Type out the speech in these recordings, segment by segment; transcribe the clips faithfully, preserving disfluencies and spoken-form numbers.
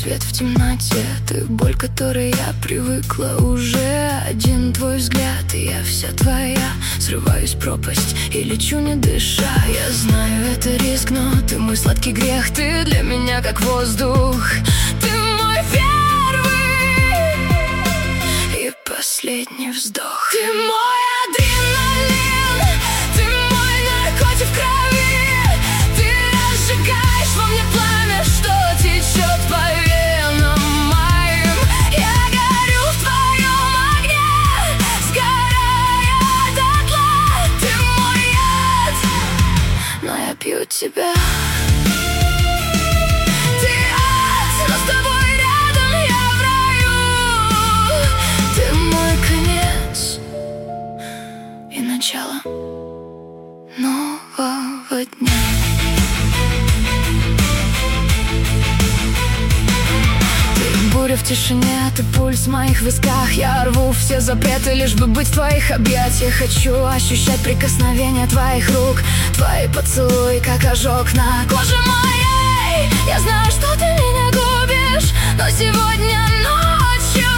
свет в темноте. Ты боль, к которой я привыкла уже. Один твой взгляд, и я вся твоя. Срываюсь в пропасть и лечу не дыша. Я знаю, это риск, но ты мой сладкий грех. Ты для меня как воздух. Ты мой первый и последний вздох. Ты мой адреналин, ты мой наркотик в крови. Ты разжигаешь во мне пламя, что течет по венам моим. Я горю в твоем огне, сгорая дотла. Ты мой яд, но я пью тебя. Ты ад, но с тобой рядом я в раю. Ты мой конец и начало нового дня. Буря в тишине, ты пульс в моих висках. Я рву все запреты, лишь бы быть в твоих объятиях. Хочу ощущать прикосновение твоих рук, твои поцелуи, как ожог на коже моей. Я знаю, что ты меня губишь, но сегодня ночью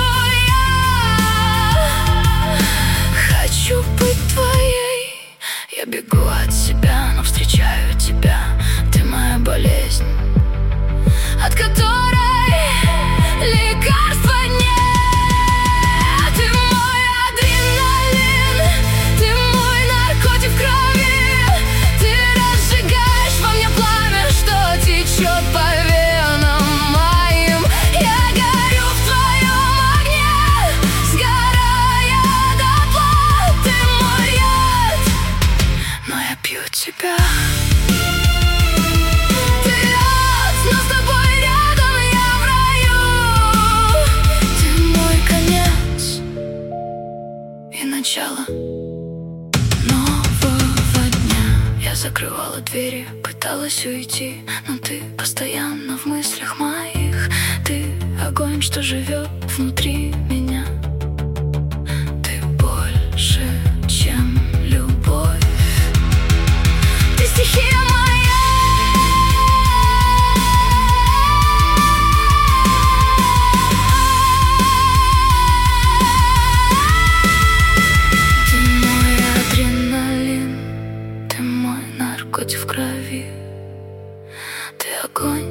я хочу быть твоей. Я бегу от себя, но встречаю тебя. Ты моя болезнь, от которой лекарства нет. Ты мой адреналин, ты мой наркотик в крови. Ты разжигаешь во мне пламя, что течет по венам моим. Я горю в твоем огне, сгорая дотла. Ты мой яд, но я пью тебя. Начало нового дня. Я закрывала двери, пыталась уйти, но ты постоянно в мыслях моих. Ты огонь, что живет внутри меня. Ты больше, чем любовь. Ты стихия моя. Наркотик в крови, ты огонь.